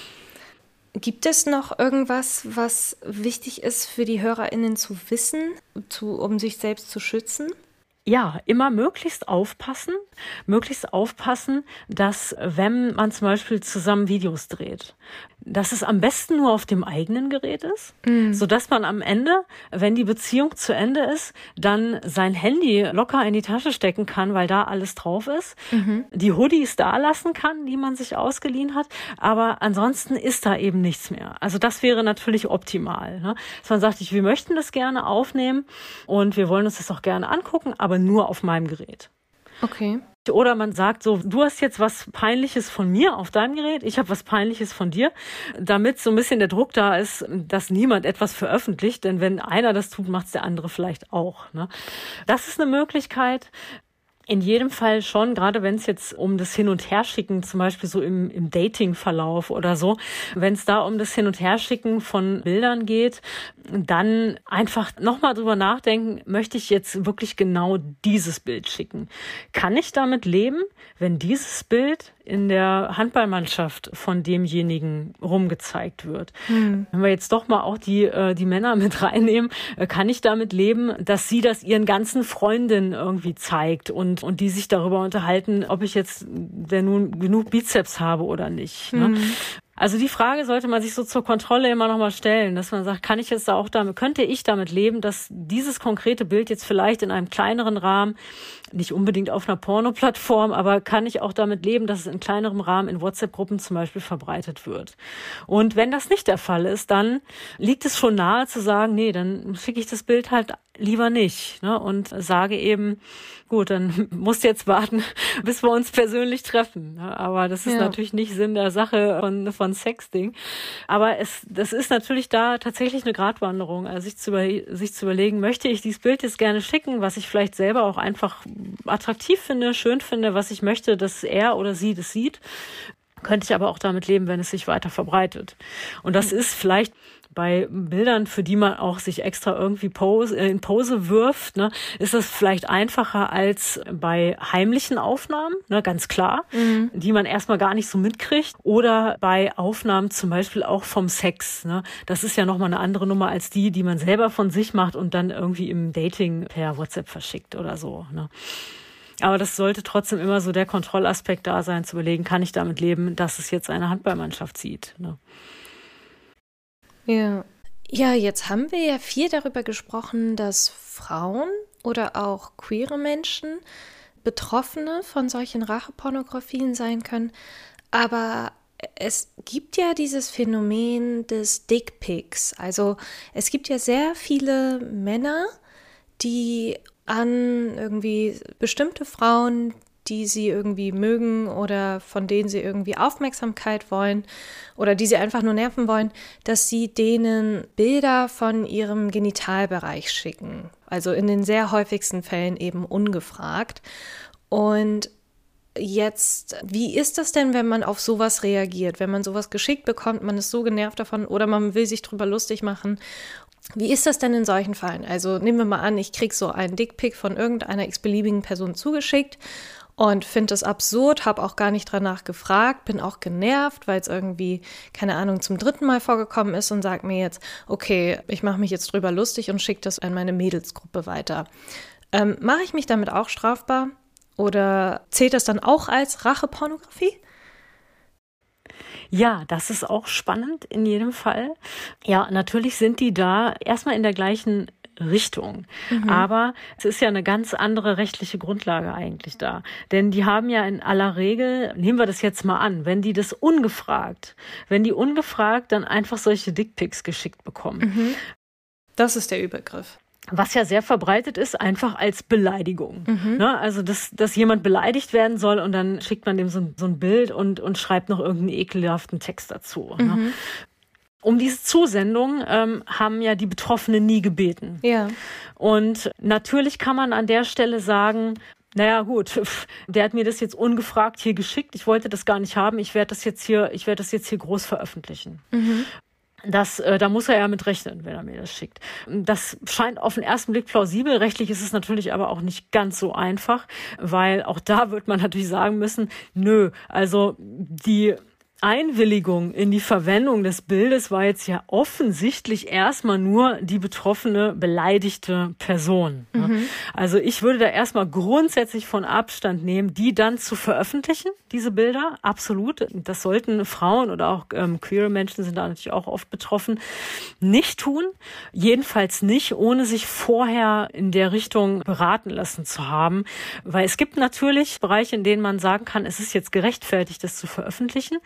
Gibt es noch irgendwas, was wichtig ist für die HörerInnen zu wissen, zu, um sich selbst zu schützen? Ja, immer möglichst aufpassen, möglichst aufpassen, dass wenn man zum Beispiel zusammen Videos dreht, dass es am besten nur auf dem eigenen Gerät ist, mm. sodass man am Ende, wenn die Beziehung zu Ende ist, dann sein Handy locker in die Tasche stecken kann, weil da alles drauf ist, mhm. die Hoodies da lassen kann, die man sich ausgeliehen hat, aber ansonsten ist da eben nichts mehr. Also das wäre natürlich optimal, ne? Dass man sagt, ich, wir möchten das gerne aufnehmen und wir wollen uns das auch gerne angucken, aber nur auf meinem Gerät. Okay. Oder man sagt so, du hast jetzt was Peinliches von mir auf deinem Gerät, ich habe was Peinliches von dir, damit so ein bisschen der Druck da ist, dass niemand etwas veröffentlicht, denn wenn einer das tut, macht es der andere vielleicht auch, ne? Das ist eine Möglichkeit. In jedem Fall schon, gerade wenn es jetzt um das Hin- und Herschicken, zum Beispiel so im, im Dating-Verlauf oder so, wenn es da um das Hin- und Herschicken von Bildern geht, dann einfach nochmal drüber nachdenken, möchte ich jetzt wirklich genau dieses Bild schicken? Kann ich damit leben, wenn dieses Bild in der Handballmannschaft von demjenigen rumgezeigt wird? Hm. Wenn wir jetzt doch mal auch die, äh, die Männer mit reinnehmen, äh, kann ich damit leben, dass sie das ihren ganzen Freundinnen irgendwie zeigt und, und die sich darüber unterhalten, ob ich jetzt denn nun genug Bizeps habe oder nicht, ne? Hm. Also die Frage sollte man sich so zur Kontrolle immer noch mal stellen, dass man sagt, kann ich jetzt da auch damit, könnte ich damit leben, dass dieses konkrete Bild jetzt vielleicht in einem kleineren Rahmen, nicht unbedingt auf einer Porno-Plattform, aber kann ich auch damit leben, dass es in kleinerem Rahmen in WhatsApp-Gruppen zum Beispiel verbreitet wird. Und wenn das nicht der Fall ist, dann liegt es schon nahe zu sagen, nee, dann schicke ich das Bild halt lieber nicht, ne? Und sage eben, gut, dann musst du jetzt warten, bis wir uns persönlich treffen. Ne? Aber das ist ja natürlich nicht Sinn der Sache von, von Sexting. Aber es, das ist natürlich da tatsächlich eine Gratwanderung, also sich zu, über, sich zu überlegen, möchte ich dieses Bild jetzt gerne schicken, was ich vielleicht selber auch einfach attraktiv finde, schön finde, was ich möchte, dass er oder sie das sieht. Könnte ich aber auch damit leben, wenn es sich weiter verbreitet. Und das ist vielleicht Bei Bildern, für die man auch sich extra irgendwie Pose, in Pose wirft, ne, ist das vielleicht einfacher als bei heimlichen Aufnahmen, ne, ganz klar, mhm. die man erstmal gar nicht so mitkriegt. Oder bei Aufnahmen zum Beispiel auch vom Sex. Ne. Das ist ja nochmal eine andere Nummer als die, die man selber von sich macht und dann irgendwie im Dating per WhatsApp verschickt oder so. Ne. Aber das sollte trotzdem immer so der Kontrollaspekt da sein, zu überlegen, kann ich damit leben, dass es jetzt eine Handballmannschaft sieht. Ne. Ja. Ja, jetzt haben wir ja viel darüber gesprochen, dass Frauen oder auch queere Menschen Betroffene von solchen Rachepornografien sein können. Aber es gibt ja dieses Phänomen des Dickpics. Also es gibt ja sehr viele Männer, die an irgendwie bestimmte Frauen, die sie irgendwie mögen oder von denen sie irgendwie Aufmerksamkeit wollen oder die sie einfach nur nerven wollen, dass sie denen Bilder von ihrem Genitalbereich schicken. Also in den sehr häufigsten Fällen eben ungefragt. Und jetzt, wie ist das denn, wenn man auf sowas reagiert? Wenn man sowas geschickt bekommt, man ist so genervt davon oder man will sich drüber lustig machen. Wie ist das denn in solchen Fällen? Also nehmen wir mal an, ich kriege so einen Dickpic von irgendeiner x-beliebigen Person zugeschickt und finde das absurd, habe auch gar nicht danach gefragt, bin auch genervt, weil es irgendwie, keine Ahnung, zum dritten Mal vorgekommen ist und sage mir jetzt, okay, ich mache mich jetzt drüber lustig und schicke das an meine Mädelsgruppe weiter. Ähm, mache ich mich damit auch strafbar oder zählt das dann auch als Rachepornografie? Ja, das ist auch spannend in jedem Fall. Ja, natürlich sind die da erstmal in der gleichen Richtung. Mhm. Aber es ist ja eine ganz andere rechtliche Grundlage eigentlich da. Denn die haben ja in aller Regel, nehmen wir das jetzt mal an, wenn die das ungefragt, wenn die ungefragt dann einfach solche Dickpics geschickt bekommen. Mhm. Das ist der Übergriff. Was ja sehr verbreitet ist, einfach als Beleidigung. Mhm. Ne? Also, dass, dass jemand beleidigt werden soll und dann schickt man dem so, so ein Bild und, und schreibt noch irgendeinen ekelhaften Text dazu. Mhm. Ne? Um diese Zusendung ähm, haben ja die Betroffenen nie gebeten. Ja. Und natürlich kann man an der Stelle sagen, naja gut, der hat mir das jetzt ungefragt hier geschickt, ich wollte das gar nicht haben, ich werde das jetzt hier, ich werde das jetzt hier groß veröffentlichen. Mhm. Das, äh, da muss er ja mit rechnen, wenn er mir das schickt. Das scheint auf den ersten Blick plausibel. Rechtlich ist es natürlich aber auch nicht ganz so einfach, weil auch da wird man natürlich sagen müssen, nö, also die Einwilligung in die Verwendung des Bildes war jetzt ja offensichtlich erstmal nur die betroffene, beleidigte Person. Mhm. Also ich würde da erstmal grundsätzlich von Abstand nehmen, die dann zu veröffentlichen, diese Bilder, absolut. Das sollten Frauen oder auch ähm, queere Menschen sind da natürlich auch oft betroffen, nicht tun. Jedenfalls nicht, ohne sich vorher in der Richtung beraten lassen zu haben. Weil es gibt natürlich Bereiche, in denen man sagen kann, es ist jetzt gerechtfertigt, das zu veröffentlichen.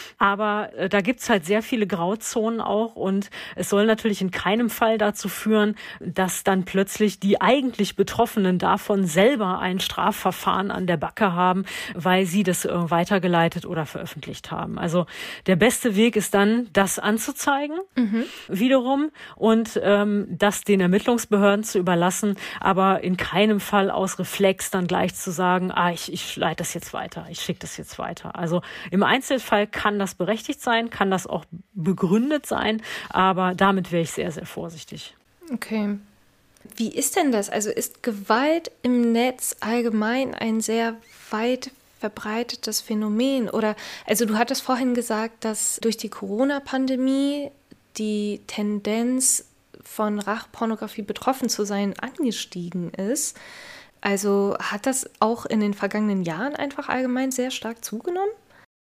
Aber äh, da gibt's halt sehr viele Grauzonen auch und es soll natürlich in keinem Fall dazu führen, dass dann plötzlich die eigentlich Betroffenen davon selber ein Strafverfahren an der Backe haben, weil sie das äh, weitergeleitet oder veröffentlicht haben. Also der beste Weg ist dann, das anzuzeigen, mhm. wiederum, und ähm, das den Ermittlungsbehörden zu überlassen, aber in keinem Fall aus Reflex dann gleich zu sagen, ah, ich, ich leite das jetzt weiter, ich schicke das jetzt weiter. Also im Einzelfall kann das berechtigt sein, kann das auch begründet sein, aber damit wäre ich sehr, sehr vorsichtig. Okay. Wie ist denn das? Also ist Gewalt im Netz allgemein ein sehr weit verbreitetes Phänomen? Oder, also du hattest vorhin gesagt, dass durch die Corona-Pandemie die Tendenz von Rachepornografie betroffen zu sein angestiegen ist. Also hat das auch in den vergangenen Jahren einfach allgemein sehr stark zugenommen?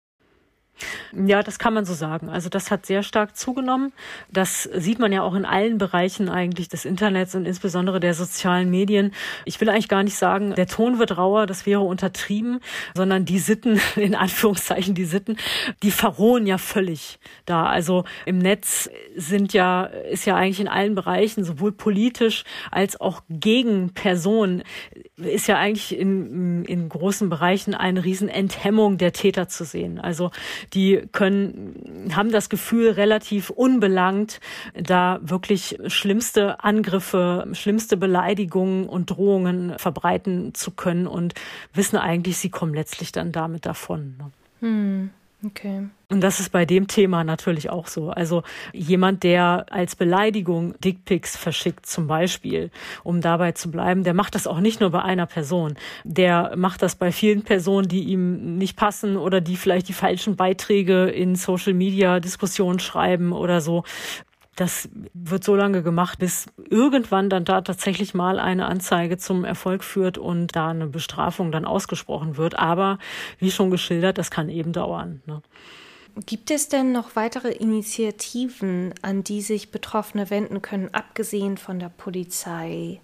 Ja, das kann man so sagen. Also das hat sehr stark zugenommen. Das sieht man ja auch in allen Bereichen eigentlich des Internets und insbesondere der sozialen Medien. Ich will eigentlich gar nicht sagen, der Ton wird rauer, das wäre untertrieben, sondern die Sitten, in Anführungszeichen die Sitten, die verrohen ja völlig da. Also im Netz sind ja, ist ja eigentlich in allen Bereichen, sowohl politisch als auch gegen Personen, ist ja eigentlich in, in großen Bereichen eine riesen Enthemmung der Täter zu sehen. Also die können, haben das Gefühl, relativ unbelangt, da wirklich schlimmste Angriffe, schlimmste Beleidigungen und Drohungen verbreiten zu können und wissen eigentlich, sie kommen letztlich dann damit davon. Hm. Okay. Und das ist bei dem Thema natürlich auch so. Also jemand, der als Beleidigung Dickpics verschickt zum Beispiel, um dabei zu bleiben, der macht das auch nicht nur bei einer Person. Der macht das bei vielen Personen, die ihm nicht passen oder die vielleicht die falschen Beiträge in Social-Media-Diskussionen schreiben oder so. Das wird so lange gemacht, bis irgendwann dann da tatsächlich mal eine Anzeige zum Erfolg führt und da eine Bestrafung dann ausgesprochen wird. Aber wie schon geschildert, das kann eben dauern, ne? Gibt es denn noch weitere Initiativen, an die sich Betroffene wenden können, abgesehen von der Polizei?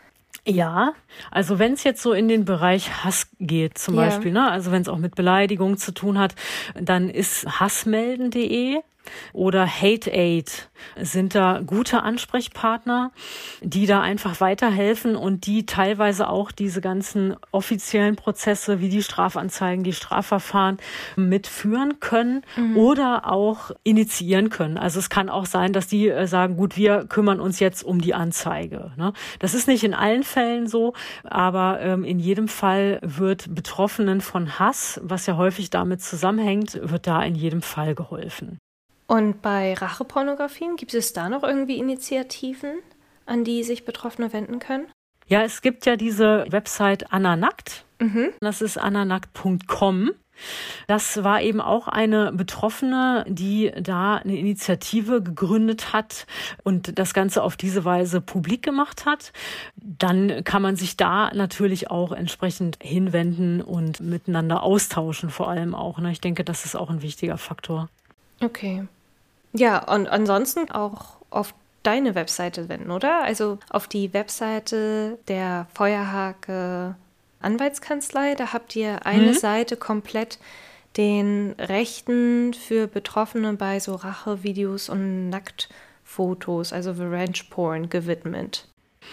Ja, also wenn es jetzt so in den Bereich Hass geht zum Ja. Beispiel, ne, also wenn es auch mit Beleidigung zu tun hat, dann ist hassmelden punkt de oder HateAid sind da gute Ansprechpartner, die da einfach weiterhelfen und die teilweise auch diese ganzen offiziellen Prozesse wie die Strafanzeigen, die Strafverfahren mitführen können mhm. oder auch initiieren können. Also es kann auch sein, dass die sagen, gut, wir kümmern uns jetzt um die Anzeige. Ne? Das ist nicht in allen Fällen so, aber ähm, in jedem Fall wird Betroffenen von Hass, was ja häufig damit zusammenhängt, wird da in jedem Fall geholfen. Und bei Rachepornografien, gibt es da noch irgendwie Initiativen, an die sich Betroffene wenden können? Ja, es gibt ja diese Website Anna Nackt. Mhm. Das ist anna nackt punkt com. Das war eben auch eine Betroffene, die da eine Initiative gegründet hat und das Ganze auf diese Weise publik gemacht hat. Dann kann man sich da natürlich auch entsprechend hinwenden und miteinander austauschen, vor allem auch. Ich denke, das ist auch ein wichtiger Faktor. Okay. Ja, und ansonsten auch auf deine Webseite wenden, oder? Also auf die Webseite der Feuerhake Anwaltskanzlei, da habt ihr eine mhm. Seite komplett den Rechten für Betroffene bei so Rachevideos und Nacktfotos, also Revenge Porn, gewidmet.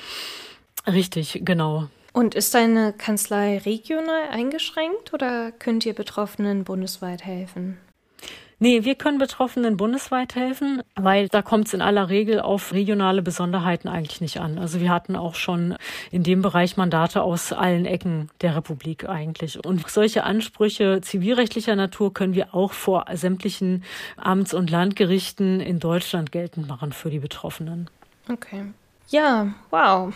Richtig, genau. Und ist deine Kanzlei regional eingeschränkt oder könnt ihr Betroffenen bundesweit helfen? Nee, wir können Betroffenen bundesweit helfen, weil da kommt es in aller Regel auf regionale Besonderheiten eigentlich nicht an. Also wir hatten auch schon in dem Bereich Mandate aus allen Ecken der Republik eigentlich. Und solche Ansprüche zivilrechtlicher Natur können wir auch vor sämtlichen Amts- und Landgerichten in Deutschland geltend machen für die Betroffenen. Okay. Ja, wow.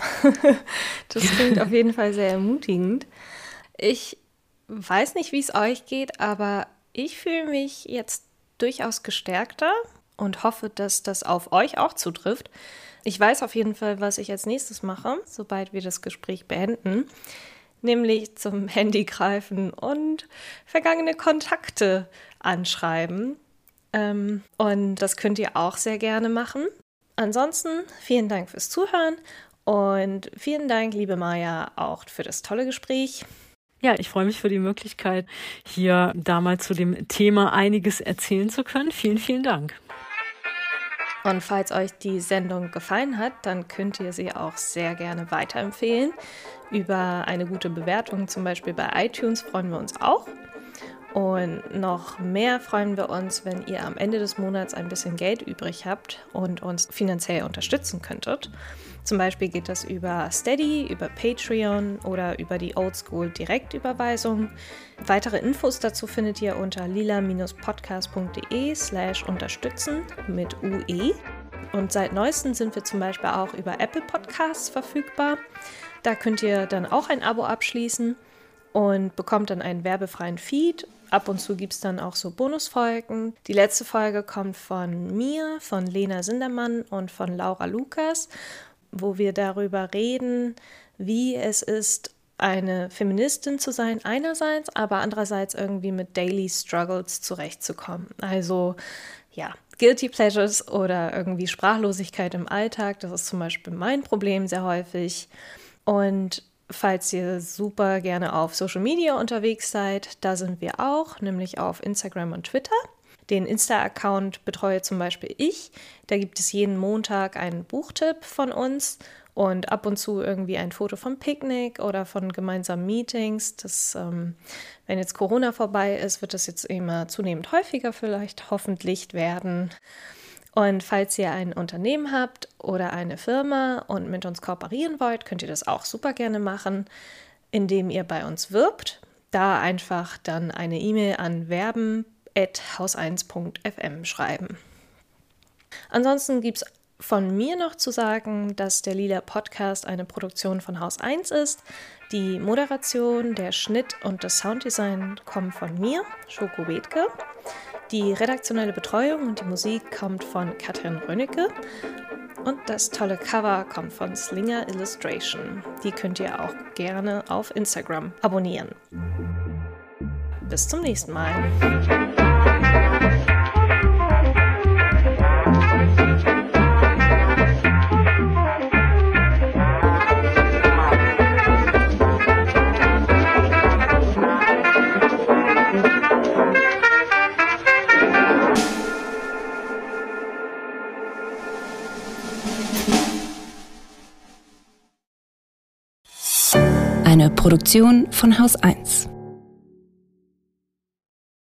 Das klingt auf jeden Fall sehr ermutigend. Ich weiß nicht, wie es euch geht, aber ich fühle mich jetzt durchaus gestärkter und hoffe, dass das auf euch auch zutrifft. Ich weiß auf jeden Fall, was ich als nächstes mache, sobald wir das Gespräch beenden, nämlich zum Handy greifen und vergangene Kontakte anschreiben. Ähm, und das könnt ihr auch sehr gerne machen. Ansonsten vielen Dank fürs Zuhören und vielen Dank, liebe Maja, auch für das tolle Gespräch. Ja, ich freue mich für die Möglichkeit, hier da mal zu dem Thema einiges erzählen zu können. Vielen, vielen Dank. Und falls euch die Sendung gefallen hat, dann könnt ihr sie auch sehr gerne weiterempfehlen. Über eine gute Bewertung, zum Beispiel bei iTunes, freuen wir uns auch. Und noch mehr freuen wir uns, wenn ihr am Ende des Monats ein bisschen Geld übrig habt und uns finanziell unterstützen könntet. Zum Beispiel geht das über Steady, über Patreon oder über die Oldschool-Direktüberweisung. Weitere Infos dazu findet ihr unter lila-podcast.de slash unterstützen mit U E. Und seit neuestem sind wir zum Beispiel auch über Apple Podcasts verfügbar. Da könnt ihr dann auch ein Abo abschließen und bekommt dann einen werbefreien Feed. Ab und zu gibt es dann auch so Bonusfolgen. Die letzte Folge kommt von mir, von Lena Sindermann und von Laura Lukas, wo wir darüber reden, wie es ist, eine Feministin zu sein einerseits, aber andererseits irgendwie mit Daily Struggles zurechtzukommen. Also ja, Guilty Pleasures oder irgendwie Sprachlosigkeit im Alltag, das ist zum Beispiel mein Problem sehr häufig. Und falls ihr super gerne auf Social Media unterwegs seid, da sind wir auch, nämlich auf Instagram und Twitter. Den Insta-Account betreue zum Beispiel ich. Da gibt es jeden Montag einen Buchtipp von uns und ab und zu irgendwie ein Foto vom Picknick oder von gemeinsamen Meetings. Das, ähm, wenn jetzt Corona vorbei ist, wird das jetzt immer zunehmend häufiger vielleicht hoffentlich werden. Und falls ihr ein Unternehmen habt oder eine Firma und mit uns kooperieren wollt, könnt ihr das auch super gerne machen, indem ihr bei uns wirbt. Da einfach dann eine E-Mail an werben at haus eins punkt f m schreiben. Ansonsten gibt es von mir noch zu sagen, dass der Lila Podcast eine Produktion von Haus eins ist. Die Moderation, der Schnitt und das Sounddesign kommen von mir, Schoko Bethke. Die redaktionelle Betreuung und die Musik kommt von Katrin Rönnecke. Und das tolle Cover kommt von Slinger Illustration. Die könnt ihr auch gerne auf Instagram abonnieren. Bis zum nächsten Mal. Eine Produktion von Haus eins.